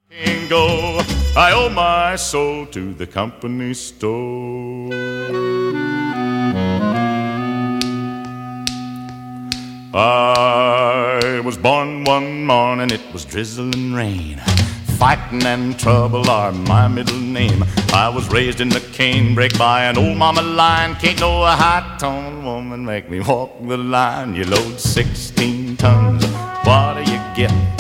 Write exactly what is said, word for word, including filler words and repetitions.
Can't go. I owe my soul to the company store. I was born one morning, it was drizzling rain. Fighting and trouble are my middle name. I was raised in the canebrake by an old mama lion. Can't no high-toned woman make me walk the line. You load sixteen tons, what do you get